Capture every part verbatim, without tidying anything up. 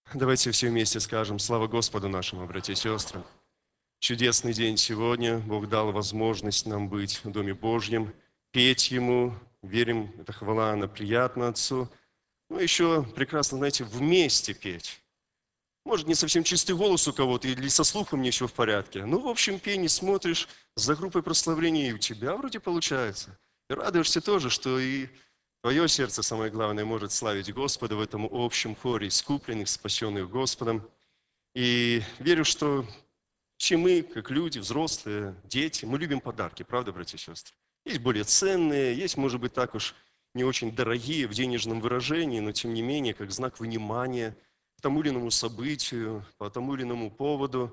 Давайте все вместе скажем слава Господу нашему, братья и сестры. Чудесный день сегодня. Бог дал возможность нам быть в Доме Божьем, петь Ему. Верим, эта хвала, она приятна Отцу. Ну, еще прекрасно, знаете, вместе петь. Может, не совсем чистый голос у кого-то, или со слухом не все в порядке. Ну, в общем, пение смотришь за группой прославления, и у тебя вроде получается. И радуешься тоже, что и твое сердце, самое главное, может славить Господа в этом общем хоре искупленных, спасенных Господом. И верю, что все мы, как люди, взрослые, дети, мы любим подарки, правда, братья и сестры? Есть более ценные, есть, может быть, так уж не очень дорогие в денежном выражении, но тем не менее, как знак внимания к тому или иному событию, по тому или иному поводу.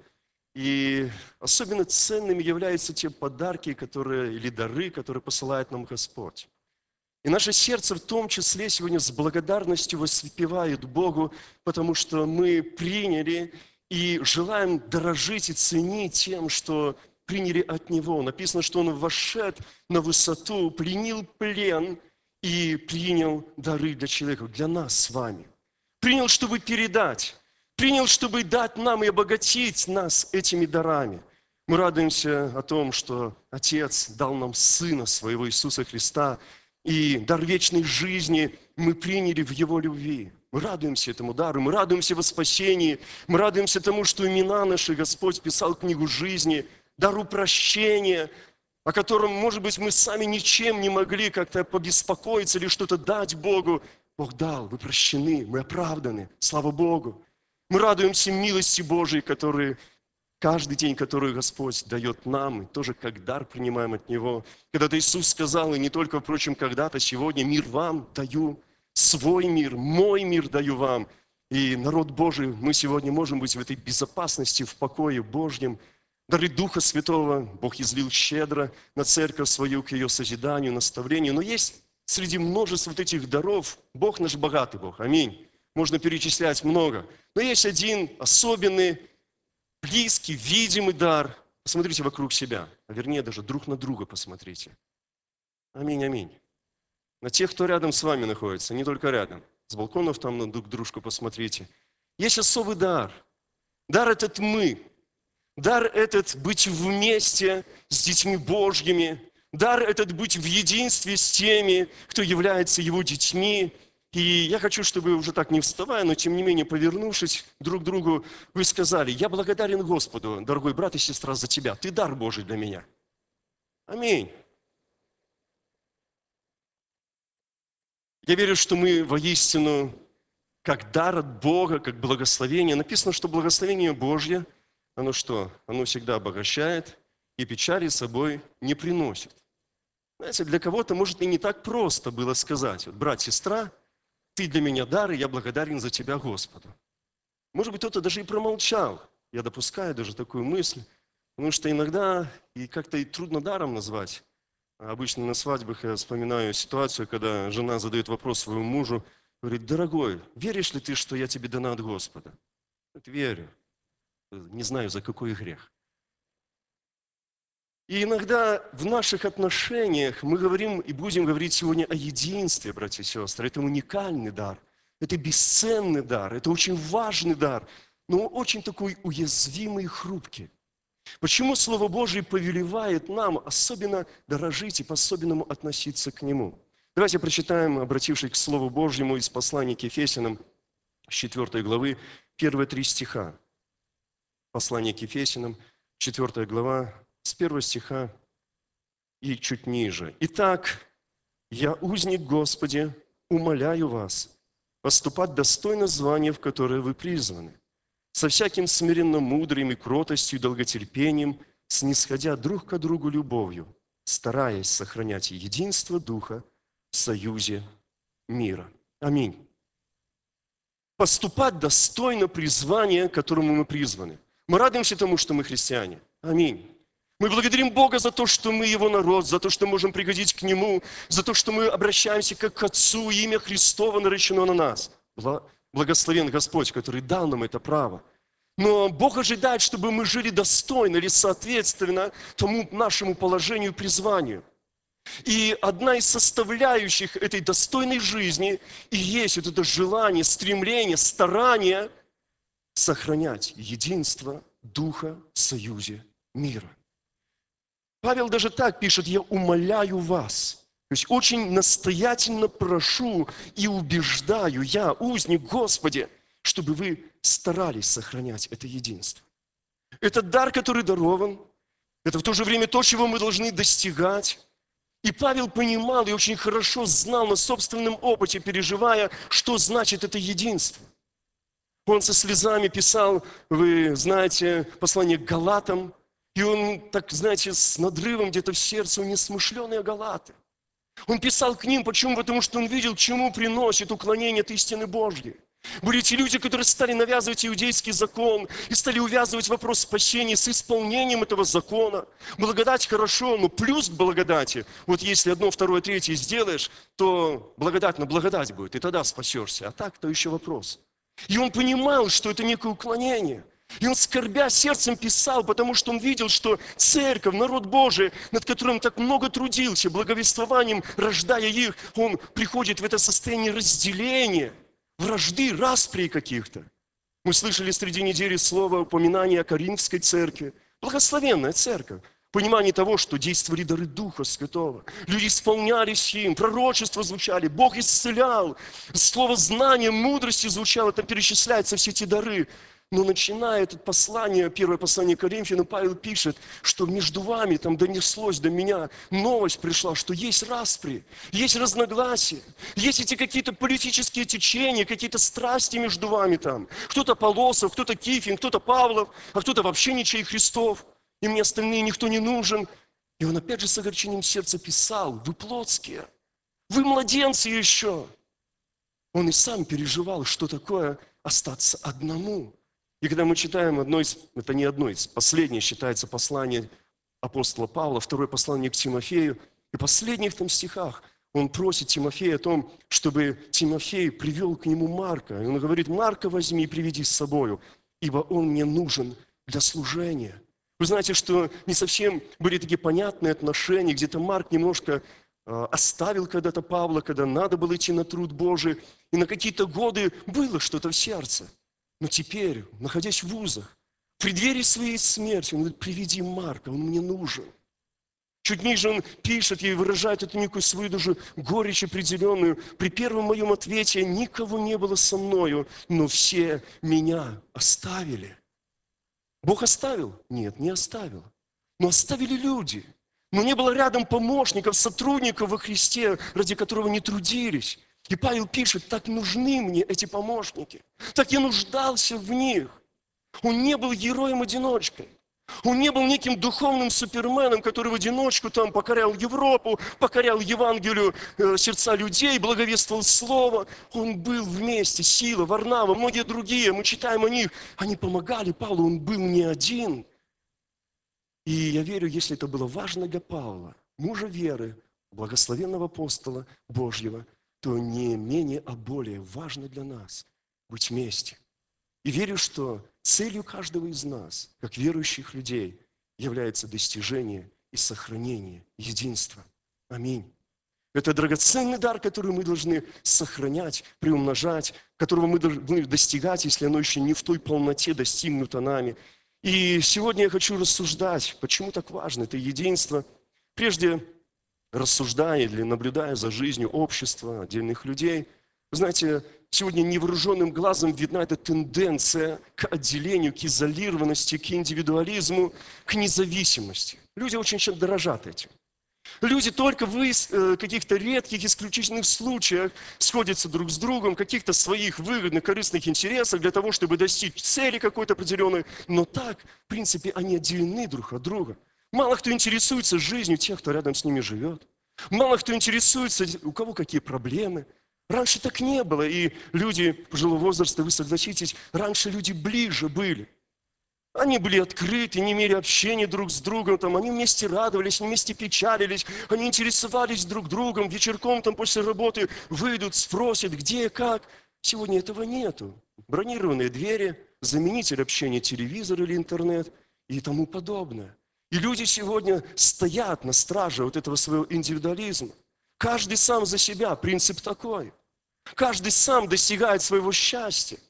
И особенно ценными являются те подарки, которые, или дары, которые посылает нам Господь. И наше сердце в том числе сегодня с благодарностью воспевает Богу, потому что мы приняли и желаем дорожить и ценить тем, что приняли от Него. Написано, что Он вошел на высоту, принял плен и принял дары для человека, для нас с вами. Принял, чтобы передать, принял, чтобы дать нам и обогатить нас этими дарами. Мы радуемся о том, что Отец дал нам Сына Своего Иисуса Христа, и дар вечной жизни мы приняли в Его любви. Мы радуемся этому дару, мы радуемся во спасении, мы радуемся тому, что имена наши Господь писал книгу жизни, дару прощения, о котором, может быть, мы сами ничем не могли как-то побеспокоиться или что-то дать Богу. Бог дал, вы прощены, мы оправданы, слава Богу. Мы радуемся милости Божией, которые каждый день, который Господь дает нам, и тоже как дар принимаем от Него. Когда-то Иисус сказал, и не только, впрочем, когда-то, сегодня мир вам даю, свой мир, мой мир даю вам. И народ Божий, мы сегодня можем быть в этой безопасности, в покое Божьем. Дары Духа Святого Бог излил щедро на церковь свою к ее созиданию, наставлению. Но есть среди множества вот этих даров, Бог наш богатый Бог, аминь. Можно перечислять много. Но есть один особенный, близкий, видимый дар. Посмотрите вокруг себя, а вернее даже друг на друга посмотрите. Аминь, аминь. На тех, кто рядом с вами находится, не только рядом. С балконов там на друг дружку посмотрите. Есть особый дар. Дар этот мы. Дар этот быть вместе с детьми Божьими. Дар этот быть в единстве с теми, кто является Его детьми. И я хочу, чтобы уже так не вставая, но тем не менее, повернувшись друг к другу, вы сказали: я благодарен Господу, дорогой брат и сестра, за тебя. Ты дар Божий для меня. Аминь. Я верю, что мы воистину, как дар от Бога, как благословение. Написано, что благословение Божье, оно что? Оно всегда обогащает и печали с собой не приносит. Знаете, для кого-то, может, и не так просто было сказать: вот, брат, сестра, ты для меня дар, и я благодарен за тебя Господу. Может быть, кто-то даже и промолчал. Я допускаю даже такую мысль, потому что иногда и как-то и трудно даром назвать. Обычно на свадьбах я вспоминаю ситуацию, когда жена задает вопрос своему мужу, говорит: дорогой, веришь ли ты, что я тебе дана от Господа? Говорит: верю. Не знаю, за какой грех. И иногда в наших отношениях мы говорим и будем говорить сегодня о единстве, братья и сестры. Это уникальный дар, это бесценный дар, это очень важный дар, но очень такой уязвимый и хрупкий. Почему Слово Божие повелевает нам особенно дорожить и по-особенному относиться к Нему? Давайте прочитаем, обратившись к Слову Божьему из послания к Ефесянам, с четвёртой главы, первые три стиха. Послание к Ефесянам, четвёртая глава, с первого стиха и чуть ниже. «Итак, я, узник Господи, умоляю вас поступать достойно звания, в которое вы призваны, со всяким смиренно мудрым и кротостью и долготерпением, снисходя друг к другу любовью, стараясь сохранять единство Духа в союзе мира». Аминь. Поступать достойно призвания, к которому мы призваны. Мы радуемся тому, что мы христиане. Аминь. Мы благодарим Бога за то, что мы Его народ, за то, что можем пригодить к Нему, за то, что мы обращаемся как к Отцу, и имя Христово наречено на нас. Благословен Господь, который дал нам это право. Но Бог ожидает, чтобы мы жили достойно или соответственно тому нашему положению и призванию. И одна из составляющих этой достойной жизни и есть вот это желание, стремление, старание сохранять единство Духа в союзе мира. Павел даже так пишет: «Я умоляю вас». То есть очень настоятельно прошу и убеждаю я, узник Господи, чтобы вы старались сохранять это единство. Это дар, который дарован. Это в то же время то, чего мы должны достигать. И Павел понимал и очень хорошо знал на собственном опыте, переживая, что значит это единство. Он со слезами писал, вы знаете, послание к Галатам, и он, так знаете, с надрывом где-то в сердце, он несмышленые Галаты. Он писал к ним, почему? Потому что он видел, к чему приносит уклонение от истины Божьей. Были те люди, которые стали навязывать иудейский закон и стали увязывать вопрос спасения с исполнением этого закона. Благодать хорошо, но плюс к благодати, вот если одно, второе, третье сделаешь, то благодать на благодать будет, и тогда спасешься. А так, то еще вопрос. И он понимал, что это некое уклонение. И он, скорбя сердцем, писал, потому что он видел, что церковь, народ Божий, над которым так много трудился, благовествованием, рождая их, он приходит в это состояние разделения, вражды, распри каких-то. Мы слышали среди недели слово упоминание о Коринфской церкви. Благословенная церковь. Понимание того, что действовали дары Духа Святого. Люди исполнялись им, пророчества звучали, Бог исцелял, слово знания, мудрости звучало, там перечисляются все эти дары. Но начиная это послание, первое послание к Коринфянам, Павел пишет, что между вами, там донеслось до меня, новость пришла, что есть распри, есть разногласия, есть эти какие-то политические течения, какие-то страсти между вами там. Кто-то Полосов, кто-то Кифин, кто-то Павлов, а кто-то вообще ничей Христов, и мне остальные никто не нужен. И он опять же с огорчением сердца писал, вы плотские, вы младенцы еще. Он и сам переживал, что такое остаться одному. И когда мы читаем одно из, это не одно из, последнее считается послание апостола Павла, второе послание к Тимофею, и в последних там стихах он просит Тимофея о том, чтобы Тимофей привел к нему Марка. И он говорит: Марка возьми и приведи с собою, ибо он мне нужен для служения. Вы знаете, что не совсем были такие понятные отношения, где-то Марк немножко э, оставил когда-то Павла, когда надо было идти на труд Божий, и на какие-то годы было что-то в сердце. Но теперь, находясь в вузах, в преддверии своей смерти, он говорит: приведи Марка, он мне нужен. Чуть ниже он пишет и выражает эту некую свою даже горечь определенную. При первом моем ответе никого не было со мною, но все меня оставили. Бог оставил? Нет, не оставил. Но оставили люди. Но не было рядом помощников, сотрудников во Христе, ради которого не трудились. И Павел пишет: так нужны мне эти помощники, так я нуждался в них. Он не был героем-одиночкой. Он не был неким духовным суперменом, который в одиночку там покорял Европу, покорял Евангелию э, сердца людей, благовествовал Слово. Он был вместе, Сила, Варнава, многие другие, мы читаем о них. Они помогали Павлу, он был не один. И я верю, если это было важно для Павла, мужа веры, благословенного апостола Божьего, то не менее, а более важно для нас быть вместе. И верю, что целью каждого из нас, как верующих людей, является достижение и сохранение единства. Аминь. Это драгоценный дар, который мы должны сохранять, приумножать, которого мы должны достигать, если оно еще не в той полноте достигнуто нами. И сегодня я хочу рассуждать, почему так важно это единство. Прежде рассуждая или наблюдая за жизнью общества, отдельных людей, вы знаете, сегодня невооруженным глазом видна эта тенденция к отделению, к изолированности, к индивидуализму, к независимости. Люди очень часто дорожат этим. Люди только в каких-то редких, исключительных случаях сходятся друг с другом, в каких-то своих выгодных, корыстных интересах для того, чтобы достичь цели какой-то определенной. Но так, в принципе, они отделены друг от друга. Мало кто интересуется жизнью тех, кто рядом с ними живет. Мало кто интересуется, у кого какие проблемы. Раньше так не было, и люди пожилого возраста, вы согласитесь, раньше люди ближе были. Они были открыты, не имели общения друг с другом, там, они вместе радовались, они вместе печалились, они интересовались друг другом, вечерком там, после работы выйдут, спросят, где, как. Сегодня этого нету. Бронированные двери, заменитель общения телевизор или интернет и тому подобное. И люди сегодня стоят на страже вот этого своего индивидуализма. Каждый сам за себя, принцип такой. Каждый сам достигает своего счастья.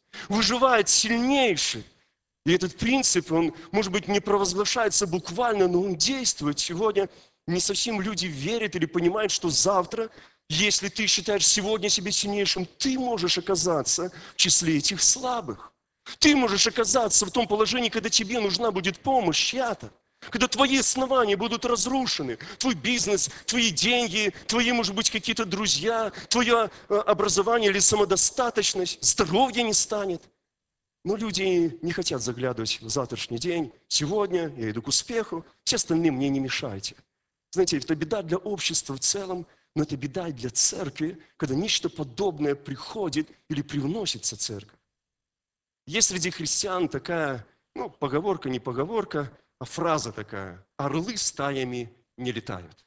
Выживает сильнейший. И этот принцип, он, может быть, не провозглашается буквально, но он действует. Сегодня не совсем люди верят или понимают, что завтра, если ты считаешь сегодня себя сильнейшим, ты можешь оказаться в числе этих слабых. Ты можешь оказаться в том положении, когда тебе нужна будет помощь чья-то. Когда твои основания будут разрушены, твой бизнес, твои деньги, твои, может быть, какие-то друзья, твое э, образование или самодостаточность, здоровья не станет. Но люди не хотят заглядывать в завтрашний день. Сегодня я иду к успеху, все остальные мне не мешайте. Знаете, это беда для общества в целом, но это беда и для церкви, когда нечто подобное приходит или привносится в церковь. Есть среди христиан такая, ну, поговорка, не поговорка, а фраза такая: «Орлы стаями не летают».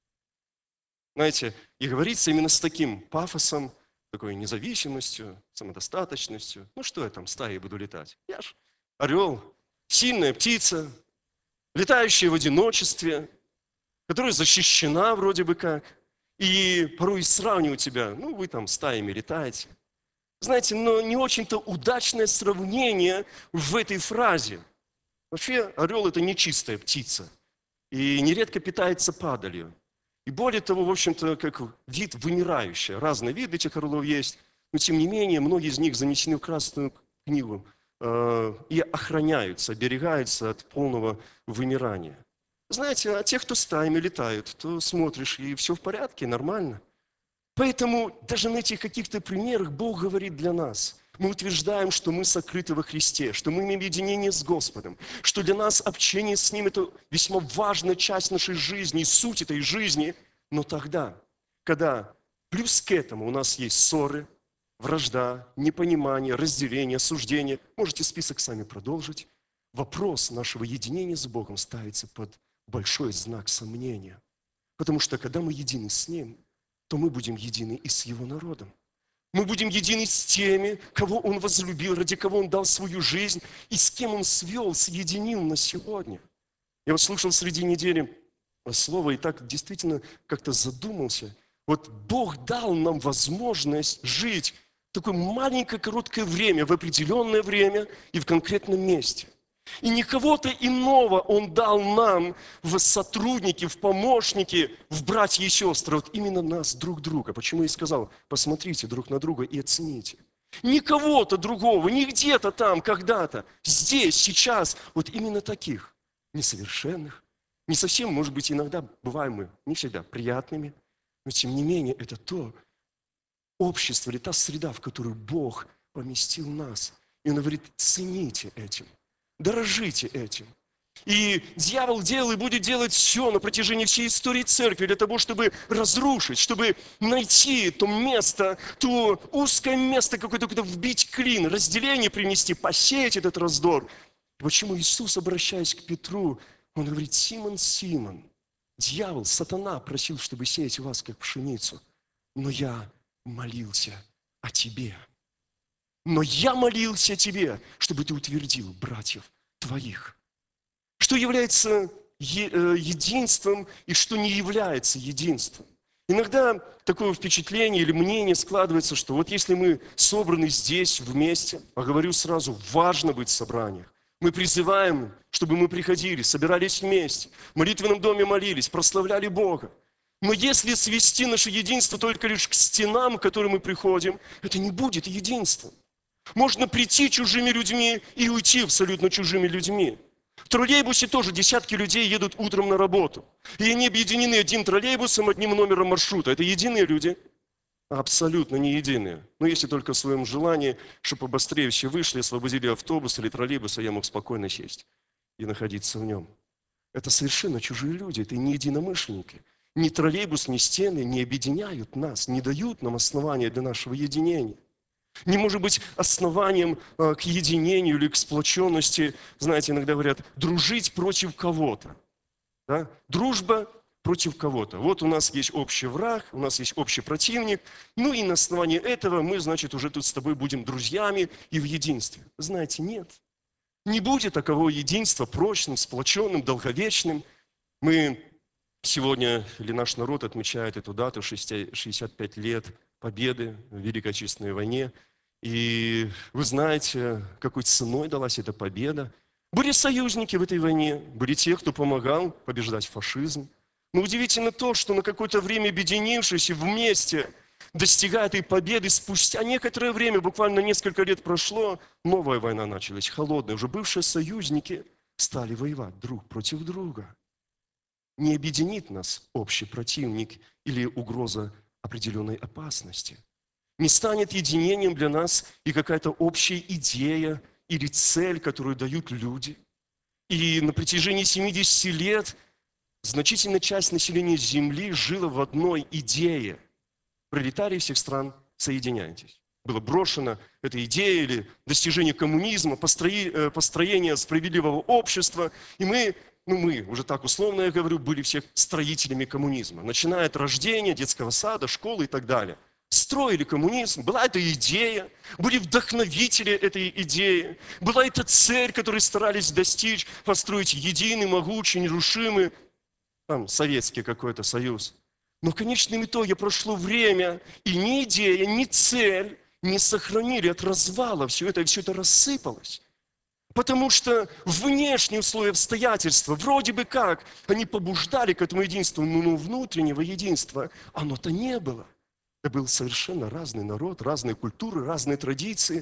Знаете, и говорится именно с таким пафосом, такой независимостью, самодостаточностью. Ну что я там стаей буду летать? Я ж орел, сильная птица, летающая в одиночестве, которая защищена вроде бы как. И порой сравнивают тебя, ну вы там стаями летаете. Знаете, но не очень-то удачное сравнение в этой фразе. Вообще орел – это нечистая птица и нередко питается падалью. И более того, в общем-то, как вид вымирающий. Разные виды этих орлов есть, но тем не менее, многие из них занесены в Красную книгу э, и охраняются, оберегаются от полного вымирания. Знаете, а те, кто стаями летают, то смотришь, и все в порядке, нормально. Поэтому даже на этих каких-то примерах Бог говорит для нас. Мы утверждаем, что мы сокрыты во Христе, что мы имеем единение с Господом, что для нас общение с Ним – это весьма важная часть нашей жизни и суть этой жизни. Но тогда, когда плюс к этому у нас есть ссоры, вражда, непонимание, разделение, осуждение, можете список сами продолжить, вопрос нашего единения с Богом ставится под большой знак сомнения. Потому что когда мы едины с Ним, то мы будем едины и с Его народом. Мы будем едины с теми, кого Он возлюбил, ради кого Он дал свою жизнь, и с кем Он свел, соединил на сегодня. Я вот слушал среди недели слово, и так действительно как-то задумался. Вот Бог дал нам возможность жить в такое маленькое, короткое время, в определенное время и в конкретном месте. И не кого-то иного Он дал нам в сотрудники, в помощники, в братья и сестры. Вот именно нас, друг друга. Почему я и сказал, посмотрите друг на друга и оцените. Не кого-то другого, не где-то там, когда-то. Здесь, сейчас, вот именно таких. Несовершенных. Не совсем, может быть, иногда бываем мы не всегда приятными. Но тем не менее, это то общество или та среда, в которую Бог поместил нас. И Он говорит, цените этим. Дорожите этим. И дьявол делал и будет делать все на протяжении всей истории церкви для того, чтобы разрушить, чтобы найти то место, то узкое место какое-то, куда вбить клин, разделение принести, посеять этот раздор. Почему Иисус, обращаясь к Петру, Он говорит, Симон, Симон, дьявол, сатана просил, чтобы сеять вас, как пшеницу, но я молился о тебе. Но я молился о тебе, чтобы ты утвердил братьев твоих. Что является единством и что не является единством. Иногда такое впечатление или мнение складывается, что вот если мы собраны здесь вместе, а говорю сразу, важно быть в собраниях, мы призываем, чтобы мы приходили, собирались вместе, в молитвенном доме молились, прославляли Бога. Но если свести наше единство только лишь к стенам, к которым мы приходим, это не будет единством. Можно прийти чужими людьми и уйти абсолютно чужими людьми. В троллейбусе тоже десятки людей едут утром на работу. И они объединены одним троллейбусом, одним номером маршрута. Это единые люди? Абсолютно не единые. Но если только в своем желании, чтобы побыстрее все вышли, освободили автобус или троллейбус, а я мог спокойно сесть и находиться в нем. Это совершенно чужие люди, это не единомышленники. Ни троллейбус, ни стены не объединяют нас, не дают нам основания для нашего единения. Не может быть основанием э, к единению или к сплоченности, знаете, иногда говорят, дружить против кого-то. Да? Дружба против кого-то. Вот у нас есть общий враг, у нас есть общий противник, ну и на основании этого мы, значит, уже тут с тобой будем друзьями и в единстве. Знаете, нет. Не будет такового единства прочным, сплоченным, долговечным. Мы сегодня, или наш народ отмечает эту дату, шестьдесят пять лет победы в Великой Отечественной войне. И вы знаете, какой ценой далась эта победа. Были союзники в этой войне, были те, кто помогал побеждать фашизм. Но удивительно то, что на какое-то время объединившись и вместе, достигая этой победы, спустя некоторое время, буквально несколько лет прошло, новая война началась, холодная. Уже бывшие союзники стали воевать друг против друга. Не объединит нас общий противник или угроза определенной опасности. Не станет единением для нас и какая-то общая идея или цель, которую дают люди. И на протяжении семидесяти лет значительная часть населения Земли жила в одной идее. Пролетарии всех стран, соединяйтесь. Была брошена эта идея или достижение коммунизма, построение справедливого общества. И мы, ну мы, уже так условно я говорю, были все строителями коммунизма. Начиная от рождения, детского сада, школы и так далее. Строили коммунизм, была эта идея, были вдохновители этой идеи, была эта цель, которую старались достичь, построить единый, могучий, нерушимый, там, Советский какой-то союз. Но в конечном итоге прошло время, и ни идея, ни цель не сохранили от развала все это, и все это рассыпалось. Потому что внешние условия, обстоятельства, вроде бы как, они побуждали к этому единству, но внутреннего единства оно-то не было. Это был совершенно разный народ, разные культуры, разные традиции.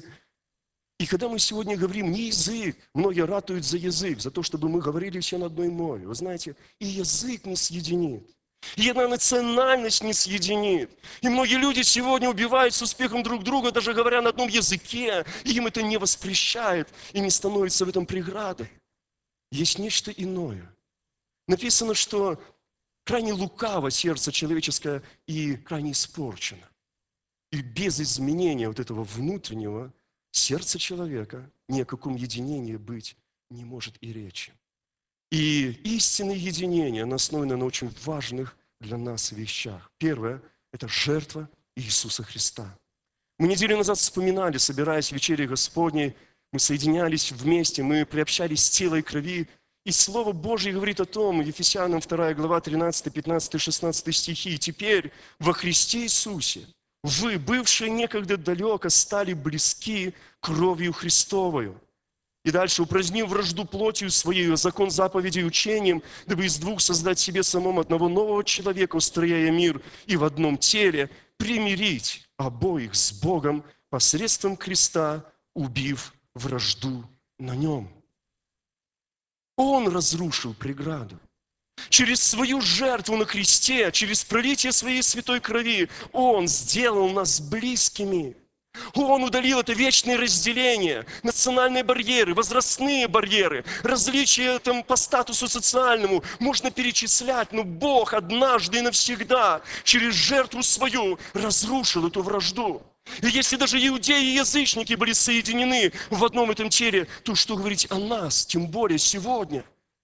И когда мы сегодня говорим не язык, многие ратуют за язык, за то, чтобы мы говорили все на одной мове. Вы знаете, и язык не съединит, и одна национальность не съединит. И многие люди сегодня убивают с успехом друг друга, даже говоря на одном языке, и им это не воспрещает и не становится в этом преградой. Есть нечто иное. Написано, что крайне лукаво сердце человеческое и крайне испорчено. И без изменения вот этого внутреннего сердца человека ни о каком единении быть не может и речи. И истинное единение, оно основано на очень важных для нас вещах. Первое – это жертва Иисуса Христа. Мы неделю назад вспоминали, собираясь в вечере Господней, мы соединялись вместе, мы приобщались тела и крови. И Слово Божье говорит о том, Ефесянам вторая глава, тринадцатый, пятнадцатый, шестнадцатый стихи. «И теперь во Христе Иисусе вы, бывшие некогда далеко, стали близки кровью Христовою». И дальше, «упразднив вражду плотью своей, закон заповедей и учением, дабы из двух создать себе самом одного нового человека, устрояя мир и в одном теле, примирить обоих с Богом посредством креста, убив вражду на нем». Он разрушил преграду. Через свою жертву на кресте, через пролитие своей святой крови, Он сделал нас близкими. Он удалил это вечное разделение, национальные барьеры, возрастные барьеры, различия там, по статусу социальному. Можно перечислять, но Бог однажды и навсегда через жертву свою разрушил эту вражду. И если даже иудеи и язычники были соединены в одном этом теле, то что говорить о нас, тем более сегодня?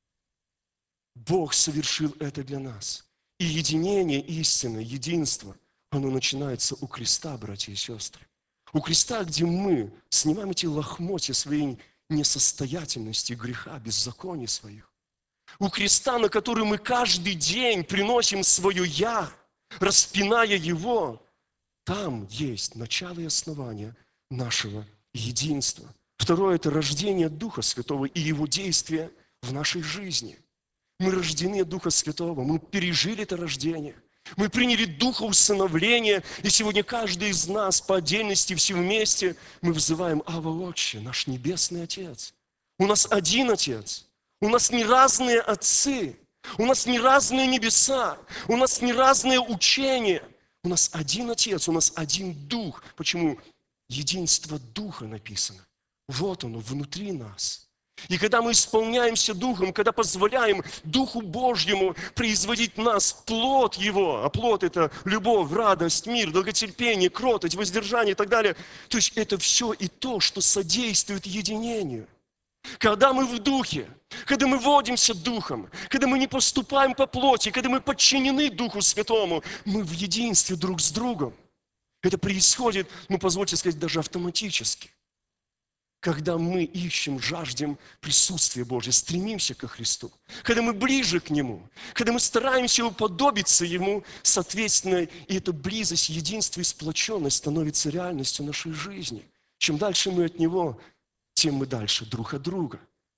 Бог совершил это для нас. И единение, истинное, единство, оно начинается у креста, братья и сестры. У креста, где мы снимаем эти лохмотья своей несостоятельности, греха, беззакония своих. У креста, на который мы каждый день приносим свое «я», распиная его, там есть начало и основание нашего единства. Второе – это рождение Духа Святого и Его действия в нашей жизни. Мы рождены от Духа Святого, мы пережили это рождение. Мы приняли Духа усыновления, и сегодня каждый из нас по отдельности, все вместе, мы взываем «Ава, Отче, наш Небесный Отец». У нас один Отец, у нас не разные отцы, у нас не разные небеса, у нас не разные учения. У нас один Отец, у нас один Дух. Почему? Единство Духа написано. Вот оно, внутри нас. И когда мы исполняемся Духом, когда позволяем Духу Божьему производить в нас плод Его, а плод – это любовь, радость, мир, долготерпение, кротость, воздержание и так далее, то есть это все и то, что содействует единению. Когда мы в Духе, когда мы водимся Духом, когда мы не поступаем по плоти, когда мы подчинены Духу Святому, мы в единстве друг с другом. Это происходит, ну, позвольте сказать, даже автоматически. Когда мы ищем, жаждем присутствия Божьего, стремимся ко Христу, когда мы ближе к Нему, когда мы стараемся уподобиться Ему, соответственно, и эта близость, единство и сплоченность становится реальностью нашей жизни. Чем дальше мы от Него, тем мы дальше друг от друга.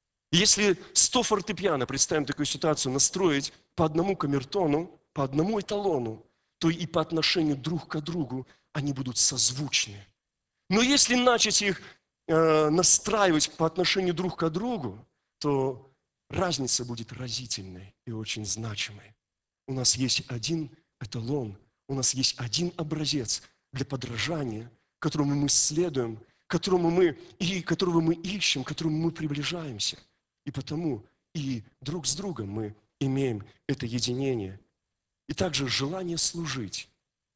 Если сто фортепиано, представим такую ситуацию, настроить по одному камертону, по одному эталону, то и по отношению друг к другу они будут созвучны. Но если начать их э, настраивать по отношению друг к другу, то разница будет разительной и очень значимой. У нас есть один эталон, у нас есть один образец для подражания, которому мы следуем, которому мы, и которого мы ищем, к которому мы приближаемся. И потому и друг с другом мы имеем это единение. И также желание служить.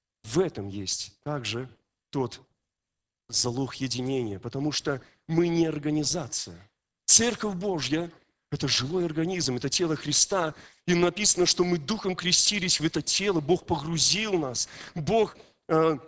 В этом есть также тот залог единения, потому что мы не организация. Церковь Божья – это живой организм, это тело Христа. И написано, что мы духом крестились в это тело, Бог погрузил нас, Бог э,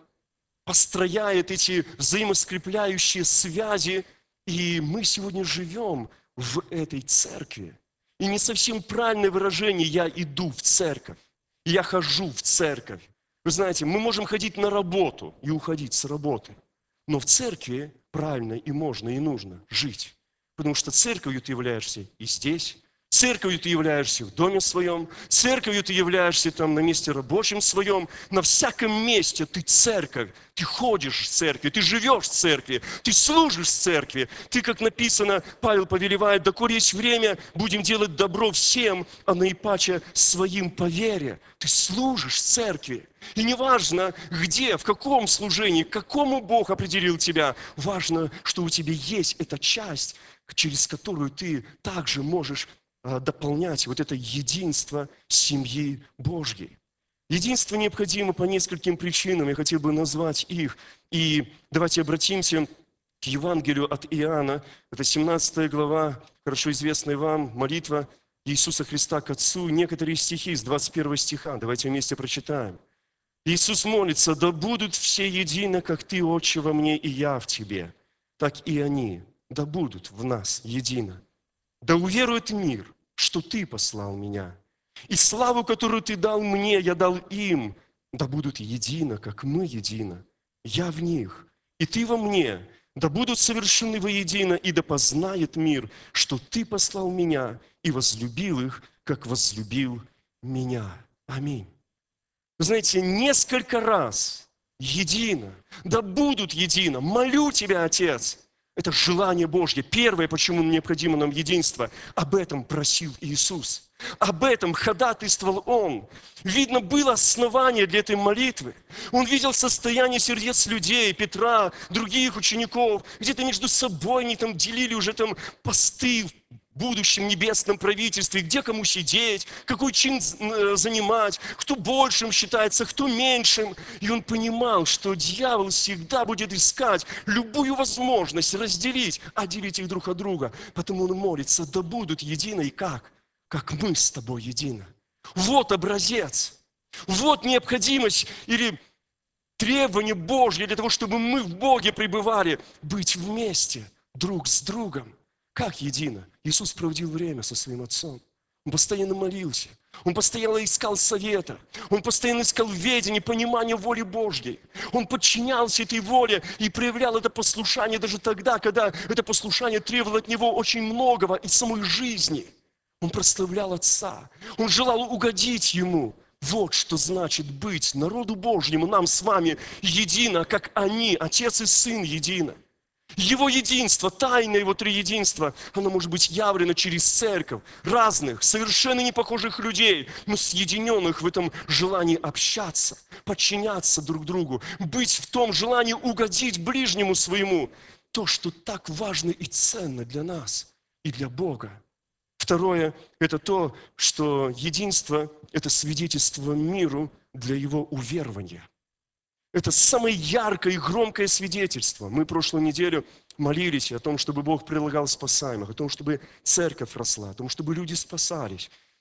построяет эти взаимоскрепляющие связи, и мы сегодня живем в этой церкви. И не совсем правильное выражение «я иду в церковь», «я хожу в церковь». Вы знаете, мы можем ходить на работу и уходить с работы, но в церкви правильно и можно, и нужно жить. Потому что церковью ты являешься и здесь, церковью ты являешься в доме своем, церковью ты являешься там на месте рабочем своем, на всяком месте ты церковь, ты ходишь в церкви, ты живешь в церкви, ты служишь в церкви. Ты, как написано, Павел повелевает, доколе есть время, будем делать добро всем, а наипаче своим по вере. Ты служишь в церкви. И неважно, где, в каком служении, к какому Бог определил тебя, важно, что у тебя есть эта часть, через которую ты также можешь дополнять вот это единство семьи Божьей. Единство необходимо по нескольким причинам, я хотел бы назвать их. И давайте обратимся к Евангелию от Иоанна, это семнадцатая глава, хорошо известная вам, молитва Иисуса Христа к Отцу, некоторые стихи с двадцать первого стиха, давайте вместе прочитаем. Иисус молится: «Да будут все едины, как Ты, Отче, во мне, и я в Тебе, так и они, да будут в нас едино. Да уверует мир, что Ты послал Меня, и славу, которую Ты дал Мне, я дал им, да будут едино, как мы едино. Я в них, и Ты во мне, да будут совершены воедино, и да познает мир, что Ты послал Меня и возлюбил их, как возлюбил Меня». Аминь. Вы знаете, несколько раз едино, да будут едино. Молю Тебя, Отец. Это желание Божье. Первое, почему необходимо нам единство. Об этом просил Иисус. Об этом ходатайствовал Он. Видно, было основание для этой молитвы. Он видел состояние сердец людей, Петра, других учеников. Где-то между собой они там делили уже там посты в будущем небесном правительстве, где кому сидеть, какой чин занимать, кто большим считается, кто меньшим. И он понимал, что дьявол всегда будет искать любую возможность разделить, отделить их друг от друга. Потому он молится: да будут едины, и как? Как мы с тобой едины. Вот образец, вот необходимость или требование Божье для того, чтобы мы в Боге пребывали, быть вместе друг с другом. Как едино? Иисус проводил время со своим Отцом. Он постоянно молился. Он постоянно искал совета. Он постоянно искал ведения, понимания воли Божьей. Он подчинялся этой воле и проявлял это послушание даже тогда, когда это послушание требовало от него очень многого из самой жизни. Он прославлял Отца. Он желал угодить Ему. Вот что значит быть народу Божьему, нам с вами едино, как они, Отец и Сын едино. Его единство, тайна Его триединства, оно может быть явлено через церковь разных, совершенно непохожих людей, но соединенных в этом желании общаться, подчиняться друг другу, быть в том желании угодить ближнему своему. То, что так важно и ценно для нас и для Бога. Второе – это то, что единство – это свидетельство миру для его уверования. Это самое яркое и громкое свидетельство. Мы прошлую неделю молились о том, чтобы Бог прилагал спасаемых, о том, чтобы церковь росла, о том, чтобы люди спасались.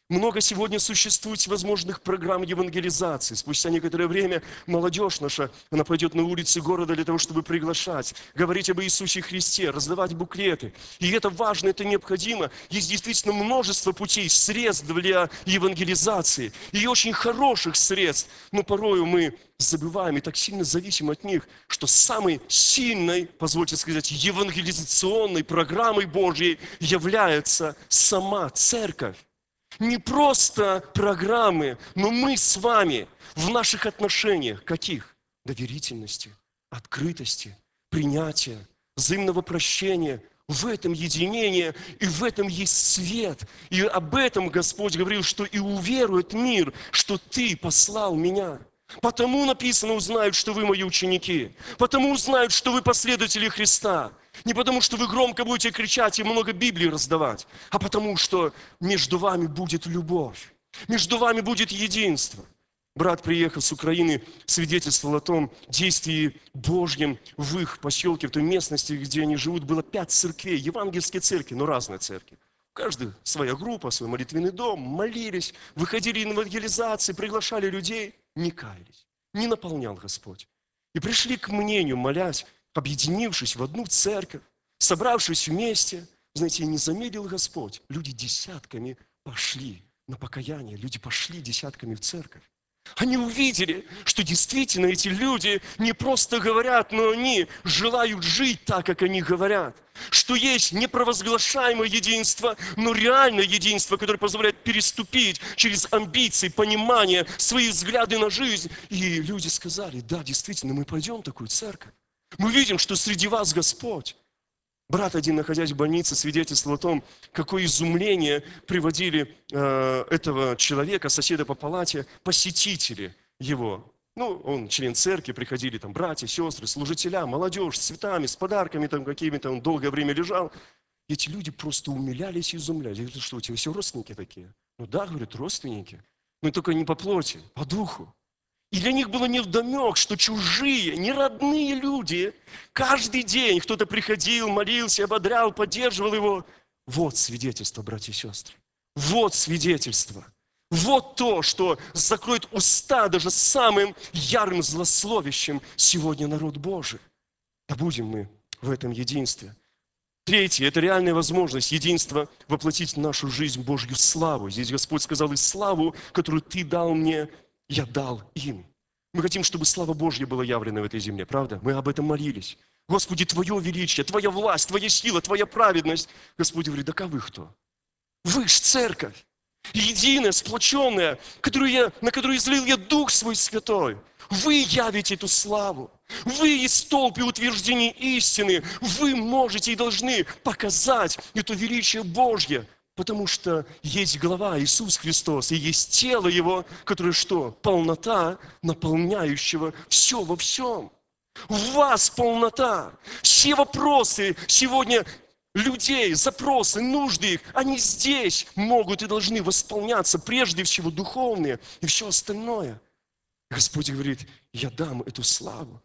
Много сегодня существует всевозможных программ евангелизации. Спустя некоторое время молодежь наша, она пойдет на улицы города для того, чтобы приглашать, говорить об Иисусе Христе, раздавать буклеты. И это важно, это необходимо. Есть действительно множество путей, средств для евангелизации. И очень хороших средств. Но порою мы забываем и так сильно зависим от них, что самой сильной, позвольте сказать, евангелизационной программой Божьей является сама церковь. Не просто программы, но мы с вами в наших отношениях. Каких? Доверительности, открытости, принятия, взаимного прощения. В этом единение и в этом есть свет. И об этом Господь говорил, что и уверует мир, что Ты послал меня. Потому написано, узнают, что вы мои ученики. Потому узнают, что вы последователи Христа. Не потому, что вы громко будете кричать и много Библии раздавать, а потому, что между вами будет любовь. Между вами будет единство. Брат, приехав с Украины, свидетельствовал о том действии Божьем в их поселке, в той местности, где они живут, было пять церквей, евангельские церкви, но разные церкви. Каждая своя группа, свой молитвенный дом, молились, выходили на евангелизации, приглашали людей, не каялись, не наполнял Господь. И пришли к мнению, молясь, объединившись в одну церковь, собравшись вместе, знаете, не замедлил Господь. Люди десятками пошли на покаяние, люди пошли десятками в церковь. Они увидели, что действительно эти люди не просто говорят, но они желают жить так, как они говорят. Что есть непровозглашаемое единство, но реальное единство, которое позволяет переступить через амбиции, понимание, свои взгляды на жизнь. И люди сказали, да, действительно, мы пойдем в такую церковь. Мы видим, что среди вас Господь. Брат один, находясь в больнице, свидетельствовал о том, какое изумление приводили э, этого человека, соседа по палате, посетители его. Ну, он член церкви, приходили там братья, сестры, служителя, молодежь с цветами, с подарками там какими-то, он долгое время лежал. Эти люди просто умилялись и изумлялись. Я говорю, что, у тебя все родственники такие? Ну да, говорят, родственники. Но только не по плоти, по духу. И для них было невдомек, что чужие, неродные люди, каждый день кто-то приходил, молился, ободрял, поддерживал его. Вот свидетельство, братья и сестры. Вот свидетельство. Вот то, что закроет уста даже самым ярым злословящим сегодня народ Божий. Да будем мы в этом единстве. Третье – это реальная возможность единства воплотить в нашу жизнь Божью славу. Здесь Господь сказал, и славу, которую Ты дал мне, я дал им. Мы хотим, чтобы слава Божья была явлена в этой земле, правда? Мы об этом молились. Господи, Твое величие, Твоя власть, Твоя сила, Твоя праведность. Господь говорит, да как вы кто? Вы ж церковь, единая, сплоченная, которую я, на которую излил я Дух Свой Святой. Вы явите эту славу. Вы есть столб и утверждение истины. Вы можете и должны показать это величие Божье. Потому что есть глава Иисус Христос, и есть тело Его, которое что? Полнота, наполняющего все во всем. В вас полнота. Все вопросы сегодня людей, запросы, нужды их, они здесь могут и должны восполняться, прежде всего духовные и все остальное. Господь говорит, я дам эту славу.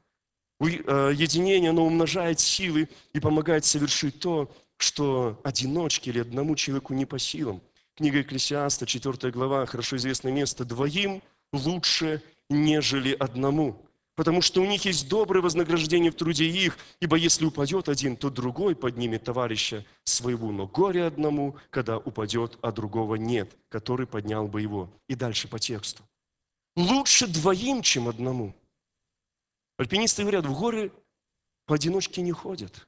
Единение, оно умножает силы и помогает совершить то, что одиночке или одному человеку не по силам. Книга Екклесиаста, четвёртая глава, хорошо известное место. Двоим лучше, нежели одному. Потому что у них есть доброе вознаграждение в труде их, ибо если упадет один, то другой поднимет товарища своего. Но горе одному, когда упадет, а другого нет, который поднял бы его. И дальше по тексту. Лучше двоим, чем одному. Альпинисты говорят, в горы поодиночке не ходят.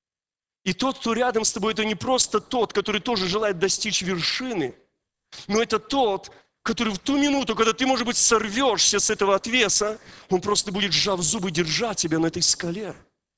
И тот, кто рядом с тобой, это не просто тот, который тоже желает достичь вершины, но это тот, который в ту минуту, когда ты, может быть, сорвешься с этого отвеса, он просто будет, сжав зубы, держать тебя на этой скале.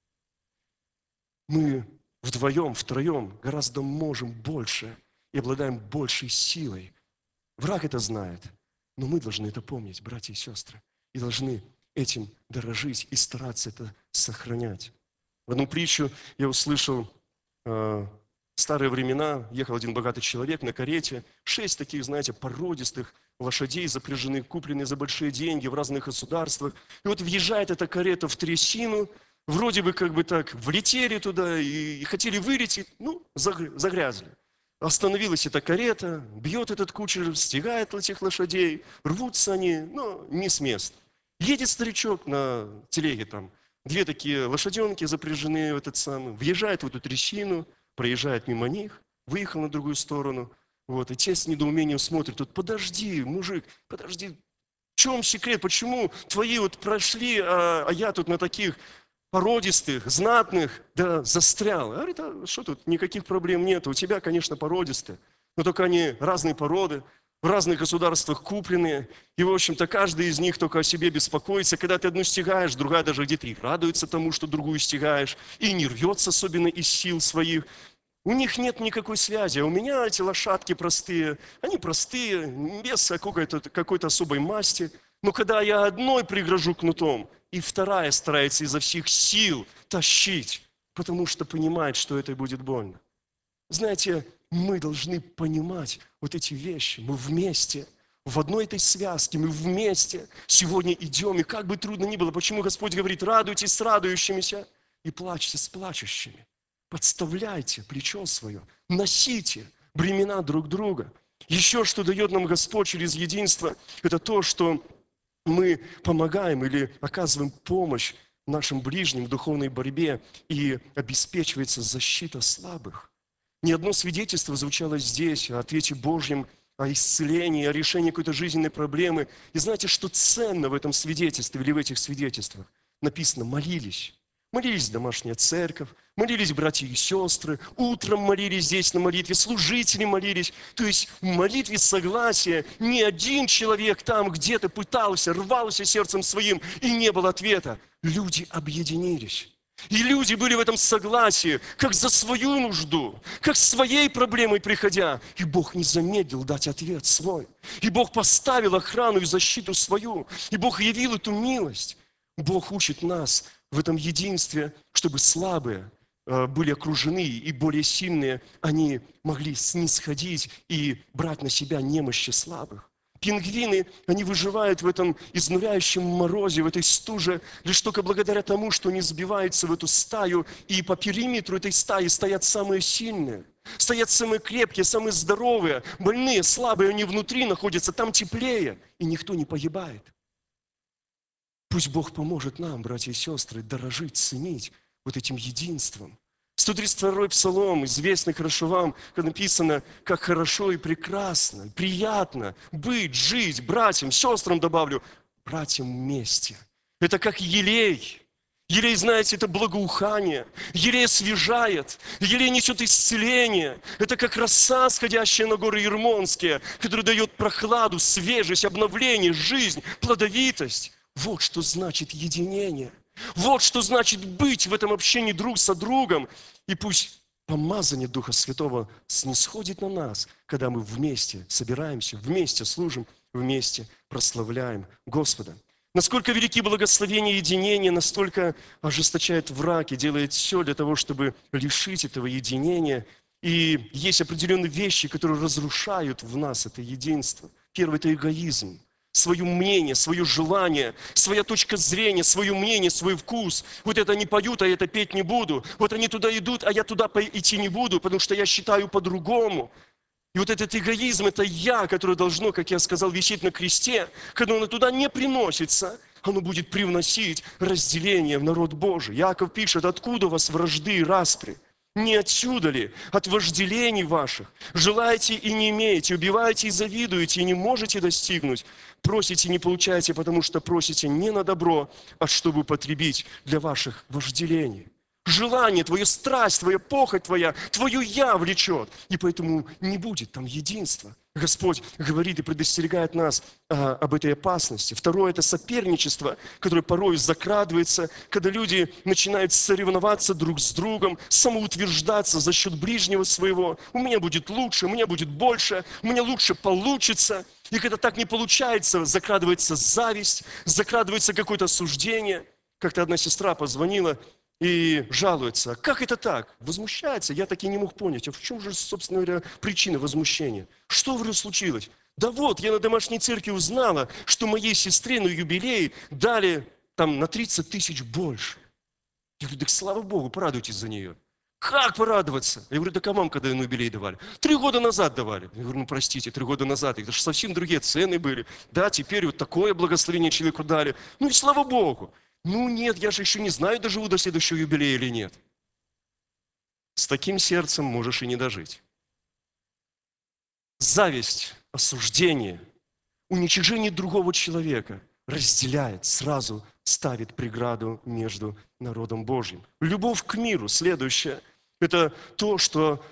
Мы вдвоем, втроем гораздо можем больше и обладаем большей силой. Враг это знает, но мы должны это помнить, братья и сестры, и должны этим дорожить и стараться это сохранять. В одну притчу я услышал, э, в старые времена ехал один богатый человек на карете, шесть таких, знаете, породистых лошадей запряжены, купленные за большие деньги в разных государствах. И вот въезжает эта карета в трясину, вроде бы как бы так влетели туда и, и хотели вылететь, ну, загрязли. остановилась эта карета, бьет этот кучер, стягает этих лошадей, рвутся они, но не с места. Едет старичок на телеге там, две такие лошаденки запряжены в этот самый, въезжает в эту трясину, проезжает мимо них, выехал на другую сторону, вот, и те с недоумением смотрят, тут, подожди, мужик, подожди, в чем секрет, почему твои вот прошли, а, а я тут на таких породистых, знатных, да, застрял. А говорит, а что тут, никаких проблем нет, у тебя, конечно, породистые, но только они разные породы, в разных государствах купленные, и, в общем-то, каждый из них только о себе беспокоится. Когда ты одну стягаешь, другая даже где-то и радуется тому, что другую стягаешь, и не рвется особенно из сил своих. У них нет никакой связи. А у меня эти лошадки простые, они простые, без какой-то, какой-то особой масти. Но когда я одной пригрожу кнутом, и вторая старается изо всех сил тащить, потому что понимает, что это будет больно. Знаете, мы должны понимать вот эти вещи. Мы вместе, в одной этой связке, мы вместе сегодня идем. И как бы трудно ни было, почему Господь говорит, радуйтесь с радующимися и плачьте с плачущими. Подставляйте плечо свое, носите бремена друг друга. Еще что дает нам Господь через единство, это то, что мы помогаем или оказываем помощь нашим ближним в духовной борьбе, и обеспечивается защита слабых. Ни одно свидетельство звучало здесь о ответе Божьем, о исцелении, о решении какой-то жизненной проблемы. И знаете, что ценно в этом свидетельстве или в этих свидетельствах? Написано «молились». Молились домашняя церковь, молились братья и сестры, утром молились здесь на молитве, служители молились. То есть в молитве согласия ни один человек там где-то пытался, рвался сердцем своим, и не было ответа. Люди объединились. И люди были в этом согласии, как за свою нужду, как с своей проблемой приходя. И Бог не замедлил дать ответ свой. И Бог поставил охрану и защиту свою. И Бог явил эту милость. Бог учит нас в этом единстве, чтобы слабые э, были окружены, и более сильные, они могли снисходить и брать на себя немощи слабых. Пингвины, они выживают в этом изнуряющем морозе, в этой стуже, лишь только благодаря тому, что они сбиваются в эту стаю, и по периметру этой стаи стоят самые сильные, стоят самые крепкие, самые здоровые, больные, слабые, они внутри находятся, там теплее, и никто не погибает. Пусть Бог поможет нам, братья и сестры, дорожить, ценить вот этим единством. сто тридцать второй Псалом, известный хорошо вам, как написано, как хорошо и прекрасно, приятно быть, жить братьям, сестрам добавлю, братьям вместе. Это как елей. Елей, знаете, это благоухание. Елей освежает. Елей несет исцеление. Это как роса, сходящая на горы Ермонские, которая дает прохладу, свежесть, обновление, жизнь, плодовитость. Вот что значит единение. Вот что значит быть в этом общении друг со другом. И пусть помазание Духа Святого снисходит на нас, когда мы вместе собираемся, вместе служим, вместе прославляем Господа. Насколько велики благословения единения, настолько ожесточает враг и делает все для того, чтобы лишить этого единения. И есть определенные вещи, которые разрушают в нас это единство. Первый – это эгоизм. Свое мнение, свое желание, своя точка зрения, свое мнение, свой вкус. Вот это они поют, а я это петь не буду. Вот они туда идут, а я туда идти не буду, потому что я считаю по-другому. И вот этот эгоизм, это я, которое должно, как я сказал, висеть на кресте. Когда оно туда не приносится, оно будет привносить разделение в народ Божий. Иаков пишет, откуда у вас вражды и распри? Не отсюда ли, от вожделений ваших? Желаете и не имеете, убиваете и завидуете, и не можете достигнуть. Просите и не получаете, потому что просите не на добро, а чтобы потребить для ваших вожделений. Желание твое, страсть твоя, похоть твоя, твою я влечет. И поэтому не будет там единства. Господь говорит и предостерегает нас а, об этой опасности. Второе – это соперничество, которое порой закрадывается, когда люди начинают соревноваться друг с другом, самоутверждаться за счет ближнего своего. У меня будет лучше, у меня будет больше, у меня лучше получится. И когда так не получается, закрадывается зависть, закрадывается какое-то осуждение. Как-то одна сестра позвонила и жалуется. Как это так? Возмущается. Я так и не мог понять. А в чем же, собственно говоря, причина возмущения? Что, говорю, случилось? Да вот, я на домашней церкви узнала, что моей сестре на юбилей дали там на тридцать тысяч больше. Я говорю, так слава Богу, порадуйтесь за нее. Как порадоваться? Я говорю, так а вам когда на юбилей давали? Три года назад давали. Я говорю, ну простите, три года назад, это же совсем другие цены были. Да, теперь вот такое благословение человеку дали. Ну и слава Богу. Ну нет, я же еще не знаю, доживу до следующего юбилея или нет. С таким сердцем можешь и не дожить. Зависть, осуждение, уничижение другого человека разделяет, сразу ставит преграду между народом Божьим. Любовь к миру, следующее, это то, что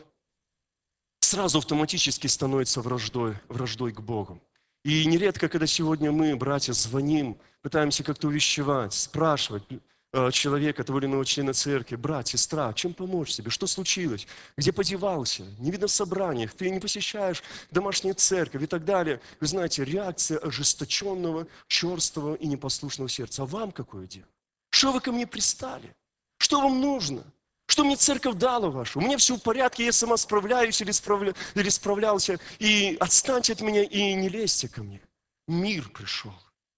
сразу автоматически становится враждой, враждой к Богу. И нередко, когда сегодня мы, братья, звоним, пытаемся как-то увещевать, спрашивать э, человека, того или иного члена церкви, брат, сестра, чем помочь тебе, что случилось, где подевался, не видно в собраниях, ты не посещаешь домашнюю церковь и так далее. Вы знаете, реакция ожесточенного, черствого и непослушного сердца. А вам какое дело? Что вы ко мне пристали? Что вам нужно? Что мне церковь дала вашу? У меня все в порядке, я сама справляюсь или, справля... или справлялся. И отстаньте от меня и не лезьте ко мне. Мир пришел.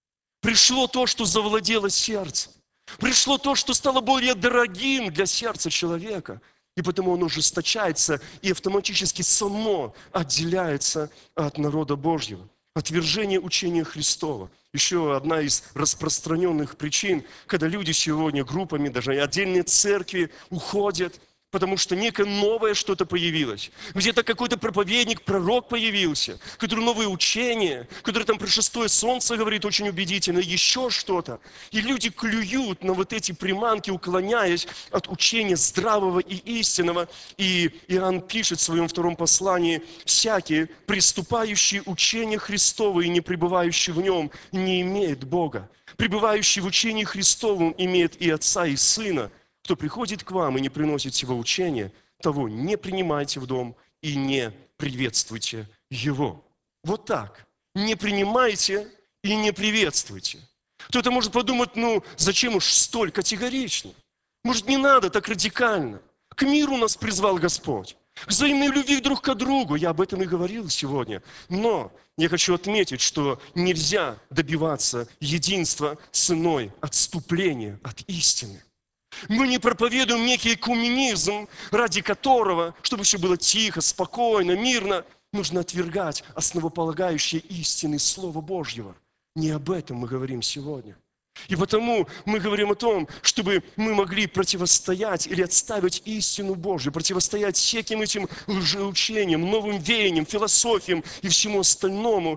Пришло то, что завладело сердцем. Пришло то, что стало более дорогим для сердца человека. И потому оно ожесточается и автоматически само отделяется от народа Божьего. Отвержение учения Христова. Еще одна из распространенных причин, когда люди сегодня группами, даже отдельные церкви уходят, потому что некое новое что-то появилось. Где-то какой-то проповедник, пророк появился, который новое учение, который там про шестое солнце говорит очень убедительно, еще что-то. И люди клюют на вот эти приманки, уклоняясь от учения здравого и истинного. И Иоанн пишет в своем втором послании: «Всякий, приступающий учение Христово и не пребывающий в нем, не имеет Бога. Пребывающий в учении Христовом имеет и Отца, и Сына. Кто приходит к вам и не приносит сего учения, того не принимайте в дом и не приветствуйте его». Вот так. Не принимайте и не приветствуйте. Кто-то может подумать, ну, зачем уж столь категорично? Может, не надо так радикально? К миру нас призвал Господь. К взаимной любви друг к другу. Я об этом и говорил сегодня. Но я хочу отметить, что нельзя добиваться единства ценой отступления от истины. Мы не проповедуем некий экуменизм, ради которого, чтобы все было тихо, спокойно, мирно, нужно отвергать основополагающие истины Слова Божьего. Не об этом мы говорим сегодня. И потому мы говорим о том, чтобы мы могли противостоять или отставить истину Божью, противостоять всяким этим лжеучениям, новым веяниям, философиям и всему остальному,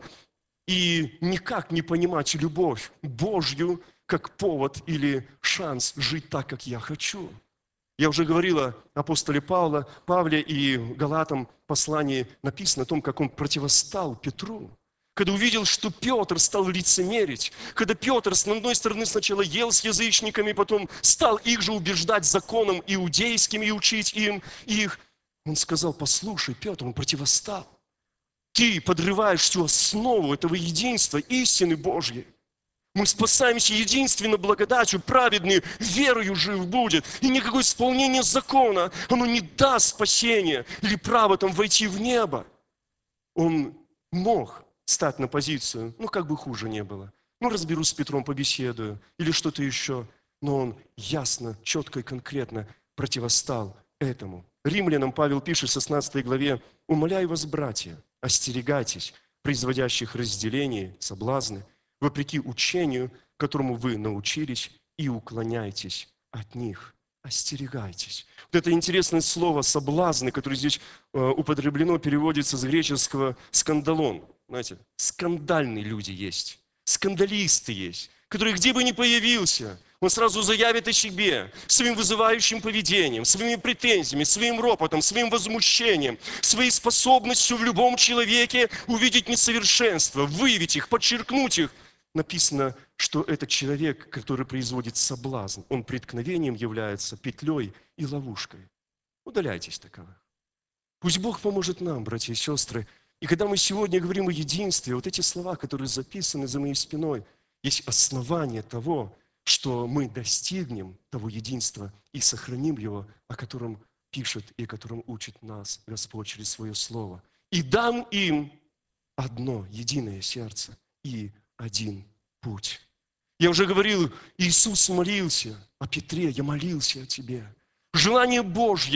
и никак не понимать любовь Божью как повод или шанс жить так, как я хочу. Я уже говорил о апостоле Павла, Павле и Галатам послании написано о том, как он противостал Петру. Когда увидел, что Петр стал лицемерить, когда Петр, с одной стороны, сначала ел с язычниками, потом стал их же убеждать законом иудейским и учить им их, он сказал: послушай, Петр, он противостал. Ты подрываешь всю основу этого единства, истины Божьей. Мы спасаемся единственно благодатью, праведный верою жив будет. И никакое исполнение закона, оно не даст спасения или право там войти в небо. Он мог стать на позицию, ну как бы хуже не было. Ну разберусь с Петром, побеседую или что-то еще. Но он ясно, четко и конкретно противостал этому. Римлянам Павел пишет в шестнадцатой главе: «Умоляю вас, братья, остерегайтесь производящих разделение, соблазны, вопреки учению, которому вы научились, и уклоняйтесь от них». Остерегайтесь. Вот это интересное слово «соблазны», которое здесь э, употреблено, переводится с греческого «скандалон». Знаете, скандальные люди есть, скандалисты есть, которые где бы ни появился, он сразу заявит о себе своим вызывающим поведением, своими претензиями, своим ропотом, своим возмущением, своей способностью в любом человеке увидеть несовершенство, выявить их, подчеркнуть их. Написано, что это человек, который производит соблазн. Он преткновением является петлей и ловушкой. Удаляйтесь таковых. Пусть Бог поможет нам, братья и сестры. И когда мы сегодня говорим о единстве, вот эти слова, которые записаны за моей спиной, есть основание того, что мы достигнем того единства и сохраним его, о котором пишет и о котором учит нас Господь через свое слово. «И дам им одно единое сердце и один путь». Я уже говорил, Иисус молился о Петре, я молился о тебе. Желание Божье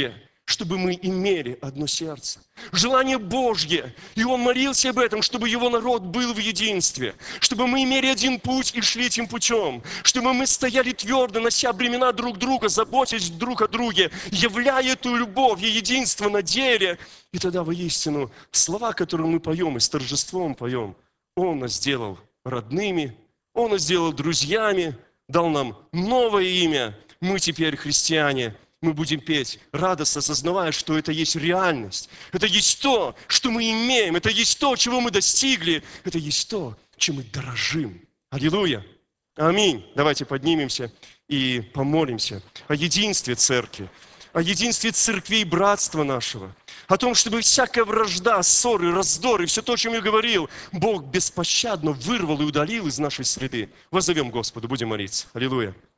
чтобы мы имели одно сердце. Желание Божье. И он молился об этом, чтобы его народ был в единстве. Чтобы мы имели один путь и шли этим путем. Чтобы мы стояли твердо, нося бремена друг друга, заботясь друг о друге, являя эту любовь и единство на деле. И тогда воистину слова, которые мы поем и с торжеством поем, Он нас сделал родными, Он нас сделал друзьями, дал нам новое имя. Мы теперь христиане. Мы будем петь, радостно осознавая, что это есть реальность. Это есть то, что мы имеем. Это есть то, чего мы достигли. Это есть то, чем мы дорожим. Аллилуйя! Аминь! Давайте поднимемся и помолимся о единстве церкви, о единстве церквей братства нашего, о том, чтобы всякая вражда, ссоры, раздоры, все то, о чем я говорил, Бог беспощадно вырвал и удалил из нашей среды. Воззовем Господу, будем молиться. Аллилуйя!